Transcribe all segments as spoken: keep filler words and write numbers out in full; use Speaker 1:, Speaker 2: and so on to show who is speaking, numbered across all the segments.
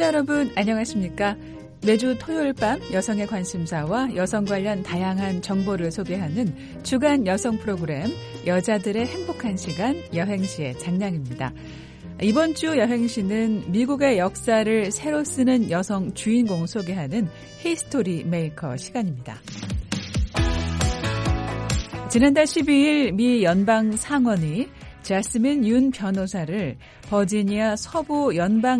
Speaker 1: 여러분 안녕하십니까? 매주 토요일 밤 여성의 관심사와 여성 관련 다양한 정보를 소개하는 주간 여성 프로그램 여자들의 행복한 시간 여행시의 장량입니다. 이번 주 여행시는 미국의 역사를 새로 쓰는 여성 주인공 소개하는 히스토리 메이커 시간입니다. 지난달 십이일 미 연방 상원이 제스민 윤 변호사를 버지니아 서부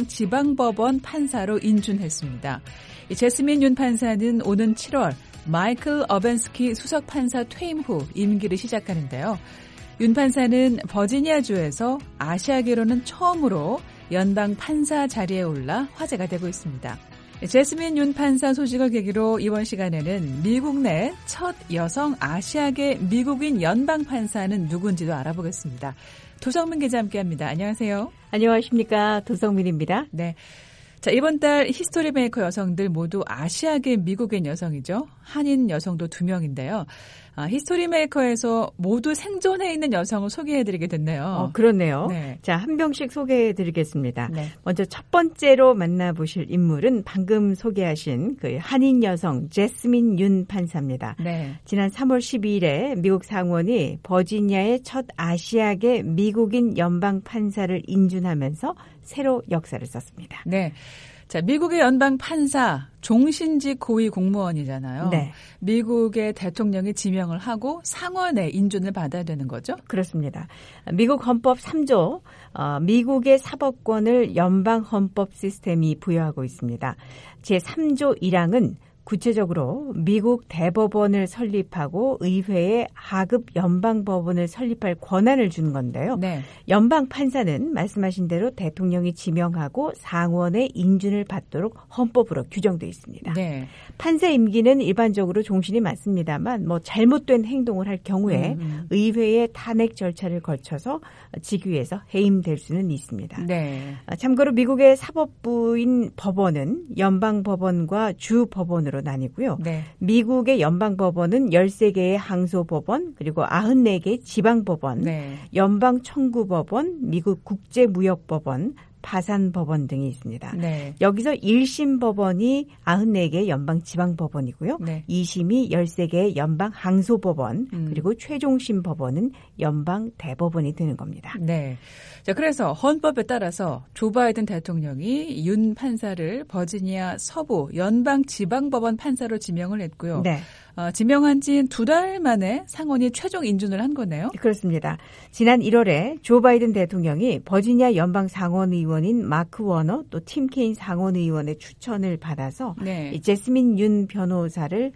Speaker 1: 연방지방법원 판사로 인준했습니다. 제스민 윤 판사는 오는 칠월 마이클 어벤스키 수석판사 퇴임 후 임기를 시작하는데요. 윤 판사는 버지니아주에서 아시아계로는 처음으로 연방 판사 자리에 올라 화제가 되고 있습니다. 제스민 윤 판사 소식을 계기로 이번 시간에는 미국 내 첫 여성 아시아계 미국인 연방 판사는 누군지도 알아보겠습니다. 도성민 기자 함께합니다. 안녕하세요.
Speaker 2: 안녕하십니까. 도성민입니다.
Speaker 1: 네. 자, 이번 달 히스토리 메이커 여성들 모두 아시아계 미국인 여성이죠. 한인 여성도 두 명인데요. 아, 히스토리 메이커에서 모두 생존해 있는 여성을 소개해드리게 됐네요.
Speaker 2: 어, 그렇네요.
Speaker 1: 네.
Speaker 2: 자, 한 명씩 소개해드리겠습니다.
Speaker 1: 네.
Speaker 2: 먼저 첫 번째로 만나보실 인물은 방금 소개하신 그 한인 여성 제스민 윤 판사입니다.
Speaker 1: 네.
Speaker 2: 지난 삼월 십이일에 미국 상원이 버지니아의 첫 아시아계 미국인 연방 판사를 인준하면서 새로 역사를 썼습니다.
Speaker 1: 네. 자, 미국의 연방 판사 종신직 고위 공무원이잖아요.
Speaker 2: 네.
Speaker 1: 미국의 대통령이 지명을 하고 상원의 인준을 받아야 되는 거죠?
Speaker 2: 그렇습니다. 미국 헌법 삼조, 어, 미국의 사법권을 연방 헌법 시스템이 부여하고 있습니다. 제삼조 일항은 구체적으로 미국 대법원을 설립하고 의회에 하급 연방법원을 설립할 권한을 주는 건데요.
Speaker 1: 네.
Speaker 2: 연방 판사는 말씀하신 대로 대통령이 지명하고 상원의 인준을 받도록 헌법으로 규정되어 있습니다.
Speaker 1: 네.
Speaker 2: 판사 임기는 일반적으로 종신이 맞습니다만 뭐 잘못된 행동을 할 경우에
Speaker 1: 음, 음.
Speaker 2: 의회의 탄핵 절차를 거쳐서 직위에서 해임될 수는 있습니다.
Speaker 1: 네.
Speaker 2: 참고로 미국의 사법부인 법원은 연방법원과 주법원으로 나뉘고요.
Speaker 1: 네. 미국의
Speaker 2: 미국의 연방법원은 열세 개의 항소법원 그리고 구십사 개의 지방법원,
Speaker 1: 네.
Speaker 2: 연방청구법원, 미국 국제무역법원, 파산법원 등이 있습니다.
Speaker 1: 네.
Speaker 2: 여기서 일심 법원이 구십사 개의 연방지방법원이고요.
Speaker 1: 네.
Speaker 2: 이심이 열세 개의 연방항소법원
Speaker 1: 음.
Speaker 2: 그리고 최종심 법원은 연방대법원이 되는 겁니다.
Speaker 1: 네. 자, 그래서 헌법에 따라서 조 바이든 대통령이 윤 판사를 버지니아 서부 연방지방법원 판사로 지명을 했고요.
Speaker 2: 네.
Speaker 1: 어, 지명한 지 두 달 만에 상원이 최종 인준을 한 거네요.
Speaker 2: 그렇습니다. 지난 일월에 조 바이든 대통령이 버지니아 연방 상원의원인 마크 워너 또 팀 케인 상원의원의 추천을 받아서
Speaker 1: 네.
Speaker 2: 이 제스민 윤 변호사를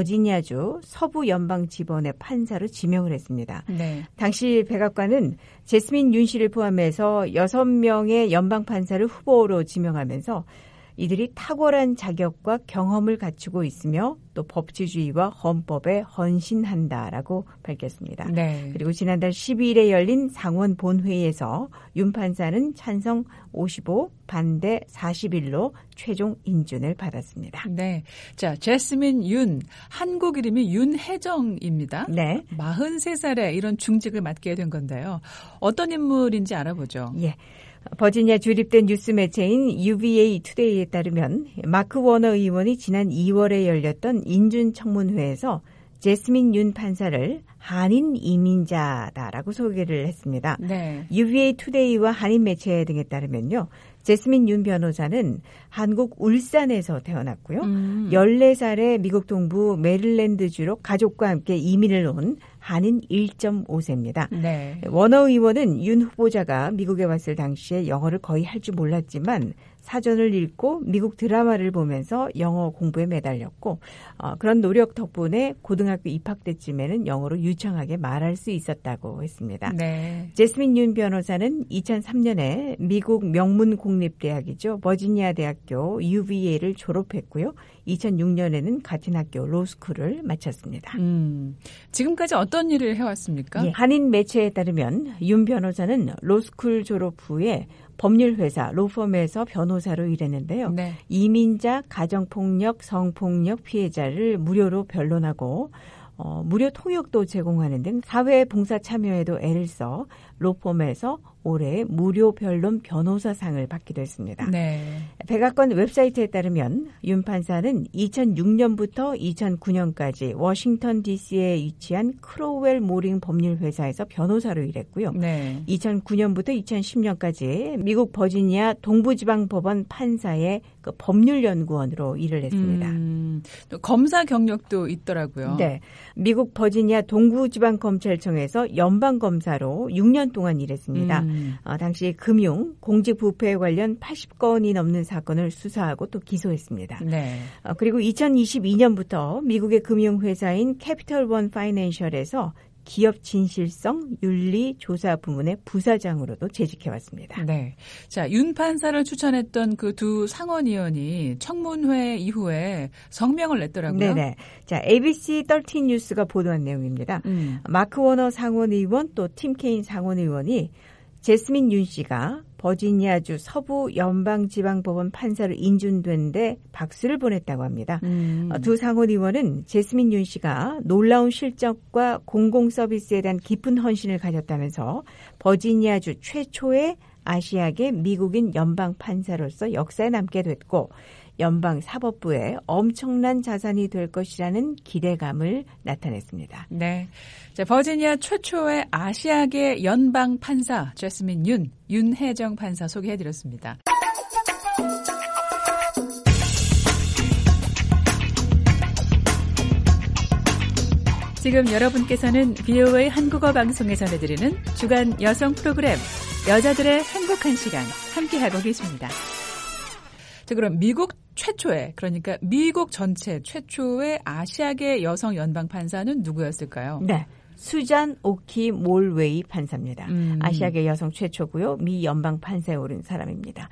Speaker 2: 버지니아주 서부 연방지법원의 판사로 지명을 했습니다.
Speaker 1: 네.
Speaker 2: 당시 백악관은 제스민 윤 씨를 포함해서 여섯 명의 연방판사를 후보로 지명하면서 이들이 탁월한 자격과 경험을 갖추고 있으며 또 법치주의와 헌법에 헌신한다라고 밝혔습니다.
Speaker 1: 네.
Speaker 2: 그리고 지난달 십이일에 열린 상원 본회의에서 윤 판사는 찬성 오십오, 반대 사십일로 최종 인준을 받았습니다.
Speaker 1: 네. 자, 제스민 윤, 한국 이름이 윤혜정입니다.
Speaker 2: 네.
Speaker 1: 마흔세 살에 이런 중직을 맡게 된 건데요. 어떤 인물인지 알아보죠.
Speaker 2: 예. 버지니아 주립된 뉴스 매체인 유비에이 투데이에 따르면 마크 워너 의원이 지난 이월에 열렸던 인준 청문회에서 제스민 윤 판사를 한인 이민자다라고 소개를 했습니다.
Speaker 1: 네.
Speaker 2: 유비에이 투데이와 한인 매체 등에 따르면요. 제스민 윤 변호사는 한국 울산에서 태어났고요.
Speaker 1: 음.
Speaker 2: 열네 살에 미국 동부 메릴랜드주로 가족과 함께 이민을 온 한인 일 점 오 세입니다.
Speaker 1: 네.
Speaker 2: 워너 의원은 윤 후보자가 미국에 왔을 당시에 영어를 거의 할 줄 몰랐지만 사전을 읽고 미국 드라마를 보면서 영어 공부에 매달렸고 어, 그런 노력 덕분에 고등학교 입학 때쯤에는 영어로 유창하게 말할 수 있었다고 했습니다.
Speaker 1: 네.
Speaker 2: 제스민 윤 변호사는 이천삼년에 미국 명문공립대학이죠. 버지니아 대학교 유비에이를 졸업했고요. 이천육년에는 같은 학교 로스쿨을 마쳤습니다.
Speaker 1: 음, 지금까지 어떤 일을 해왔습니까?
Speaker 2: 예, 한인 매체에 따르면 윤 변호사는 로스쿨 졸업 후에 법률회사 로펌에서 변호사로 일했는데요.
Speaker 1: 네.
Speaker 2: 이민자, 가정폭력, 성폭력 피해자를 무료로 변론하고 어, 무료 통역도 제공하는 등 사회 봉사 참여에도 애를 써 로펌에서 올해 무료 변론 변호사상을 받기도 했습니다.
Speaker 1: 네.
Speaker 2: 백악관 웹사이트에 따르면 윤 판사는 이천육 년부터 이천구 년까지 워싱턴 디씨에 위치한 크로웰 모링 법률회사에서 변호사로 일했고요.
Speaker 1: 네.
Speaker 2: 이천구 년부터 이천십 년까지 미국 버지니아 동부지방법원 판사의 그 법률연구원으로 일을 했습니다.
Speaker 1: 음, 또 검사 경력도 있더라고요.
Speaker 2: 네, 미국 버지니아 동부지방검찰청에서 연방검사로 육 년 동안 일했습니다.
Speaker 1: 음.
Speaker 2: 어, 당시 금융, 공직부패에 관련 팔십 건이 넘는 사건을 수사하고 또 기소했습니다.
Speaker 1: 네.
Speaker 2: 어, 그리고 이천이십이 년부터 미국의 금융회사인 캐피털원 파이낸셜에서 기업 진실성 윤리 조사 부문의 부사장으로도 재직해왔습니다.
Speaker 1: 네. 자, 윤 판사를 추천했던 그 두 상원의원이 청문회 이후에 성명을 냈더라고요.
Speaker 2: 네네. 자, 에이비씨 십삼 뉴스가 보도한 내용입니다.
Speaker 1: 음.
Speaker 2: 마크 워너 상원의원 또 팀 케인 상원의원이 제스민 윤 씨가 버지니아주 서부 연방지방법원 판사로 인준된 데 박수를 보냈다고 합니다.
Speaker 1: 음.
Speaker 2: 두 상원의원은 제스민 윤 씨가 놀라운 실적과 공공서비스에 대한 깊은 헌신을 가졌다면서 버지니아주 최초의 아시아계 미국인 연방판사로서 역사에 남게 됐고 연방사법부에 엄청난 자산이 될 것이라는 기대감을 나타냈습니다.
Speaker 1: 네. 자, 버지니아 최초의 아시아계 연방 판사 제스민 윤, 윤혜정 판사 소개해드렸습니다. 지금 여러분께서는 비오에이 한국어 방송에 전해드리는 주간 여성 프로그램 여자들의 행복한 시간 함께하고 계십니다. 자, 그럼 미국 최초의, 그러니까 미국 전체 최초의 아시아계 여성 연방 판사는 누구였을까요?
Speaker 2: 네. 수잔 오키 몰웨이 판사입니다.
Speaker 1: 음.
Speaker 2: 아시아계 여성 최초고요. 미 연방 판사에 오른 사람입니다.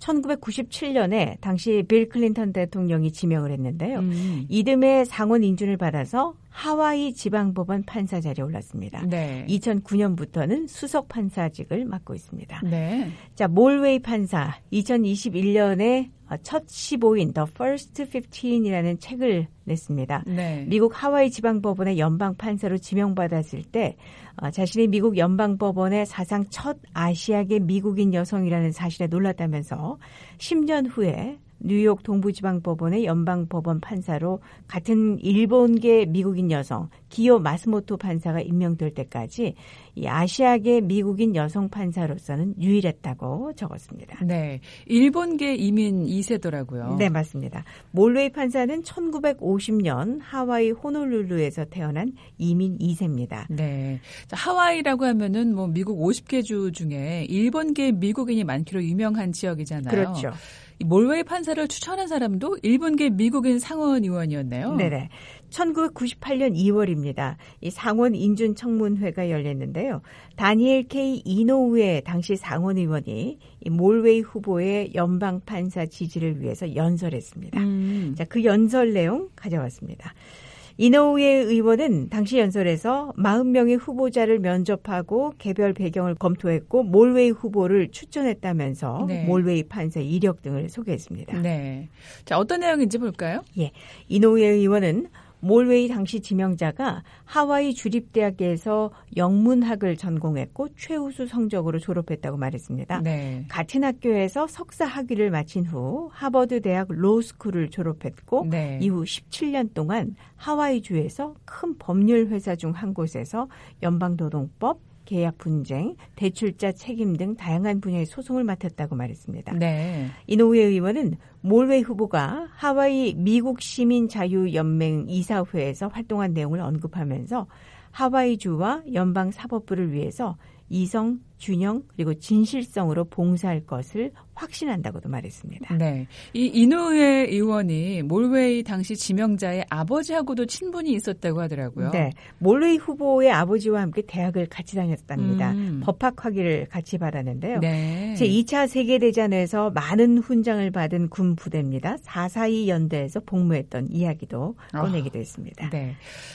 Speaker 2: 천구백구십칠 년에 당시 빌 클린턴 대통령이 지명을 했는데요.
Speaker 1: 음.
Speaker 2: 이듬해 상원 인준을 받아서 하와이 지방법원 판사 자리에 올랐습니다.
Speaker 1: 네.
Speaker 2: 이천구 년부터는 수석 판사직을 맡고 있습니다.
Speaker 1: 네.
Speaker 2: 자, 몰웨이 판사 이천이십일 년에 첫 십오인 The First 십오이라는 책을 냈습니다.
Speaker 1: 네.
Speaker 2: 미국 하와이 지방법원의 연방 판사로 지명받았을 때 자신이 미국 연방법원의 사상 첫 아시아계 미국인 여성이라는 사실에 놀랐다면서 십 년 후에 뉴욕 동부지방법원의 연방법원 판사로 같은 일본계 미국인 여성 기요 마스모토 판사가 임명될 때까지 이 아시아계 미국인 여성 판사로서는 유일했다고 적었습니다.
Speaker 1: 네, 일본계 이민 이 세더라고요.
Speaker 2: 네, 맞습니다. 몰웨이 판사는 천구백오십 년 하와이 호놀룰루에서 태어난 이민 이 세입니다.
Speaker 1: 네, 자, 하와이라고 하면은 뭐 미국 오십 개 주 중에 일본계 미국인이 많기로 유명한 지역이잖아요.
Speaker 2: 그렇죠.
Speaker 1: 이 몰웨이 판사를 추천한 사람도 일본계 미국인 상원 의원이었네요.
Speaker 2: 네네. 천구백구십팔 년 이월입니다. 이 상원 인준 청문회가 열렸는데요. 다니엘 K. 이노우에 당시 상원 의원이 이 몰웨이 후보의 연방 판사 지지를 위해서 연설했습니다.
Speaker 1: 음.
Speaker 2: 자, 그 연설 내용 가져왔습니다. 이노우에 의원은 당시 연설에서 사십 명의 후보자를 면접하고 개별 배경을 검토했고 몰웨이 후보를 추천했다면서
Speaker 1: 네.
Speaker 2: 몰웨이 판사 이력 등을 소개했습니다.
Speaker 1: 네. 자, 어떤 내용인지 볼까요?
Speaker 2: 예. 이노우에 의원은 몰웨이 당시 지명자가 하와이 주립대학에서 영문학을 전공했고 최우수 성적으로 졸업했다고 말했습니다.
Speaker 1: 네.
Speaker 2: 같은 학교에서 석사 학위를 마친 후 하버드 대학 로스쿨을 졸업했고
Speaker 1: 네.
Speaker 2: 이후 십칠 년 동안 하와이주에서 큰 법률 회사 중 한 곳에서 연방노동법, 계약 분쟁, 대출자 책임 등 다양한 분야의 소송을 맡았다고 말했습니다.
Speaker 1: 네.
Speaker 2: 이노우에 의원은 몰웨이 후보가 하와이 미국 시민자유연맹 이사회에서 활동한 내용을 언급하면서 하와이주와 연방사법부를 위해서 이성, 균형 그리고 진실성으로 봉사할 것을 확신한다고도 말했습니다.
Speaker 1: 네, 이 이노우에 의원이 몰웨이 당시 지명자의 아버지하고도 친분이 있었다고 하더라고요.
Speaker 2: 네, 몰웨이 후보의 아버지와 함께 대학을 같이 다녔답니다.
Speaker 1: 음.
Speaker 2: 법학학위를 같이 받았는데요.
Speaker 1: 네.
Speaker 2: 제이 차 세계대전에서 많은 훈장을 받은 군 부대입니다. 사사이 연대에서 복무했던 이야기도 꺼내기도 아, 했습니다.
Speaker 1: 네,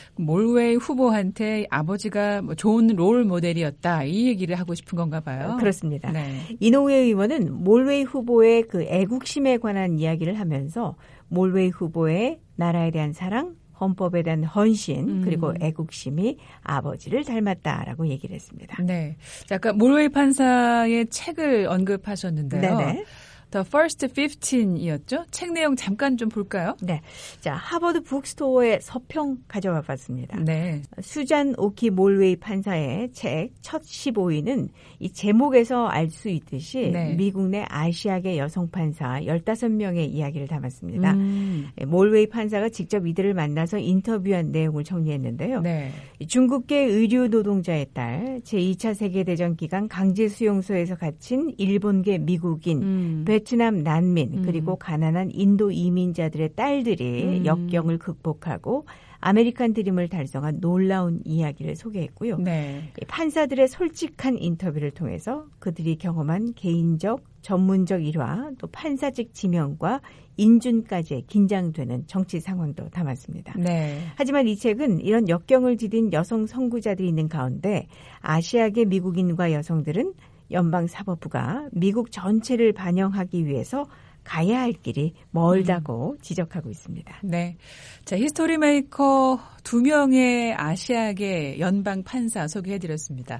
Speaker 1: 몰웨이 후보한테 아버지가 뭐 좋은 롤 모델이었다 이 얘기를 하고 싶은 건가 봐요.
Speaker 2: 그렇습니다.
Speaker 1: 네.
Speaker 2: 이노우에 의원은 몰웨이 후보의 그 애국심에 관한 이야기를 하면서 몰웨이 후보의 나라에 대한 사랑, 헌법에 대한 헌신
Speaker 1: 음.
Speaker 2: 그리고 애국심이 아버지를 닮았다라고 얘기를 했습니다.
Speaker 1: 네. 자, 아까 몰웨이 판사의 책을 언급하셨는데요.
Speaker 2: 네네.
Speaker 1: The First fifteen이었죠? 책 내용 잠깐 좀 볼까요?
Speaker 2: 네. 자, 하버드 북스토어의 서평 가져와 봤습니다.
Speaker 1: 네.
Speaker 2: 수잔 오키 몰웨이 판사의 책 첫 십오 위는 이 제목에서 알 수 있듯이
Speaker 1: 네. 미국
Speaker 2: 내 아시아계 여성 판사 열다섯 명의 이야기를 담았습니다.
Speaker 1: 음.
Speaker 2: 몰웨이 판사가 직접 이들을 만나서 인터뷰한 내용을 정리했는데요.
Speaker 1: 네.
Speaker 2: 중국계 의류 노동자의 딸, 제이 차 세계대전 기간 강제 수용소에서 갇힌 일본계 미국인,
Speaker 1: 음.
Speaker 2: 베트남 난민,
Speaker 1: 음.
Speaker 2: 그리고 가난한 인도 이민자들의 딸들이
Speaker 1: 음.
Speaker 2: 역경을 극복하고 아메리칸 드림을 달성한 놀라운 이야기를 소개했고요.
Speaker 1: 네.
Speaker 2: 판사들의 솔직한 인터뷰를 통해서 그들이 경험한 개인적, 전문적 일화, 또 판사직 지명과 인준까지의 긴장되는 정치 상황도 담았습니다.
Speaker 1: 네.
Speaker 2: 하지만 이 책은 이런 역경을 디딘 여성 선구자들이 있는 가운데 아시아계 미국인과 여성들은 연방사법부가 미국 전체를 반영하기 위해서 가야 할 길이 멀다고 음. 지적하고 있습니다.
Speaker 1: 네. 자, 히스토리 메이커 두 명의 아시아계 연방 판사 소개해드렸습니다.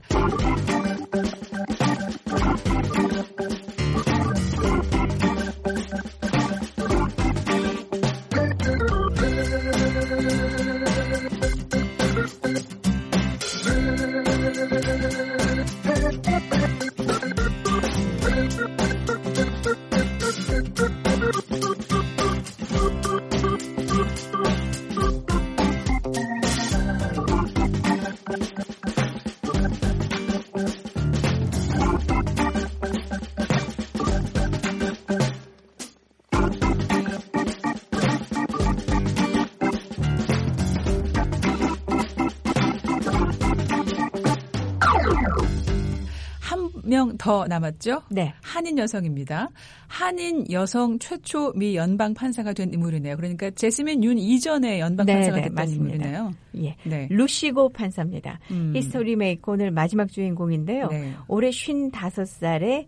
Speaker 1: 명 더 남았죠?
Speaker 2: 네.
Speaker 1: 한인 여성입니다. 한인 여성 최초 미 연방 판사가 된 인물이네요. 그러니까 제스민 윤 이전에 연방
Speaker 2: 네,
Speaker 1: 판사가
Speaker 2: 네,
Speaker 1: 됐던
Speaker 2: 맞습니다.
Speaker 1: 인물이네요.
Speaker 2: 예.
Speaker 1: 네.
Speaker 2: 루시고 판사입니다.
Speaker 1: 음.
Speaker 2: 히스토리 메이커 오늘 마지막 주인공인데요.
Speaker 1: 네.
Speaker 2: 올해 쉰다섯 살의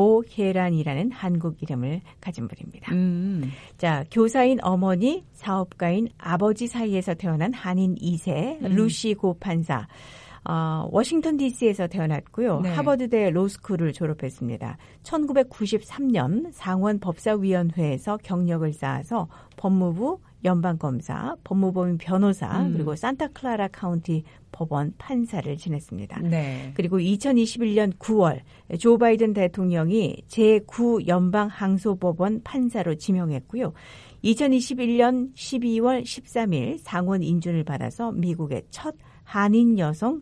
Speaker 2: 고혜란이라는 한국 이름을 가진 분입니다.
Speaker 1: 음.
Speaker 2: 자, 교사인 어머니, 사업가인 아버지 사이에서 태어난 한인 이 세
Speaker 1: 음.
Speaker 2: 루시고 판사. 어, 워싱턴 디씨에서 태어났고요.
Speaker 1: 네.
Speaker 2: 하버드대 로스쿨을 졸업했습니다. 천구백구십삼 년 상원 법사위원회에서 경력을 쌓아서 법무부, 연방검사, 법무법인 변호사,
Speaker 1: 음.
Speaker 2: 그리고 산타클라라 카운티 법원 판사를 지냈습니다.
Speaker 1: 네.
Speaker 2: 그리고 이천이십일 년 구월 조 바이든 대통령이 제구 연방항소법원 판사로 지명했고요. 이천이십일 년 십이월 십삼일 상원 인준을 받아서 미국의 첫 한인 여성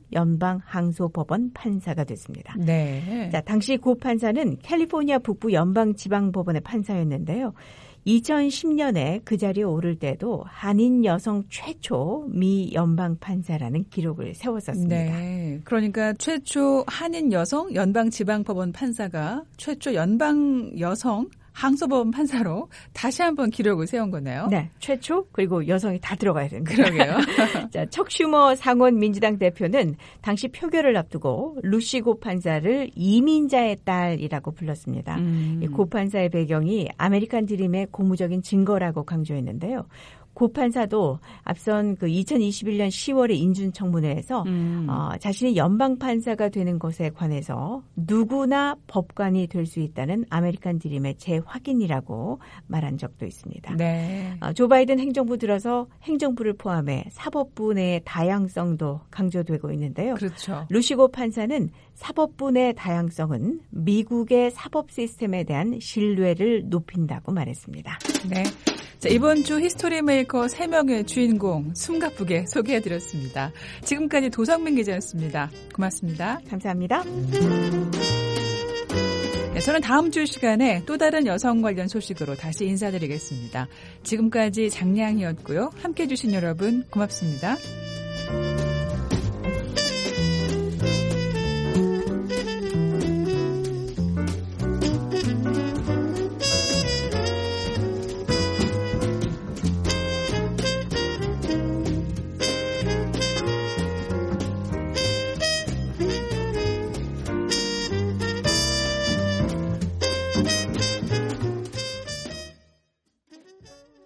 Speaker 2: 연방항소법원 판사가 됐습니다.
Speaker 1: 네.
Speaker 2: 자, 당시 고 판사는 캘리포니아 북부 연방지방법원의 판사였는데요. 이천십 년에 그 자리에 오를 때도 한인 여성 최초 미 연방 판사라는 기록을 세웠었습니다.
Speaker 1: 네. 그러니까 최초 한인 여성 연방지방법원 판사가 최초 연방 여성 항소법원 판사로 다시 한번 기록을 세운 거네요.
Speaker 2: 네. 최초 그리고 여성이 다 들어가야 됩니다.
Speaker 1: 그러게요.
Speaker 2: 자, 척 슈머 상원 민주당 대표는 당시 표결을 앞두고 루시고 판사를 이민자의 딸이라고 불렀습니다.
Speaker 1: 음.
Speaker 2: 이 고 판사의 배경이 아메리칸 드림의 고무적인 증거라고 강조했는데요. 고 판사도 앞선 그 이천이십일 년 시월의 인준청문회에서
Speaker 1: 음.
Speaker 2: 어, 자신이 연방 판사가 되는 것에 관해서 누구나 법관이 될 수 있다는 아메리칸 드림의 재확인이라고 말한 적도 있습니다.
Speaker 1: 네.
Speaker 2: 어, 조 바이든 행정부 들어서 행정부를 포함해 사법부 내의 다양성도 강조되고 있는데요.
Speaker 1: 그렇죠.
Speaker 2: 루시고 판사는 사법부 내 다양성은 미국의 사법 시스템에 대한 신뢰를 높인다고 말했습니다.
Speaker 1: 네. 자, 이번 주 히스토리 메이커 세 명의 주인공 숨가쁘게 소개해드렸습니다. 지금까지 도성민 기자였습니다. 고맙습니다.
Speaker 2: 감사합니다.
Speaker 1: 네, 저는 다음 주 시간에 또 다른 여성 관련 소식으로 다시 인사드리겠습니다. 지금까지 장량이었고요. 함께해 주신 여러분 고맙습니다.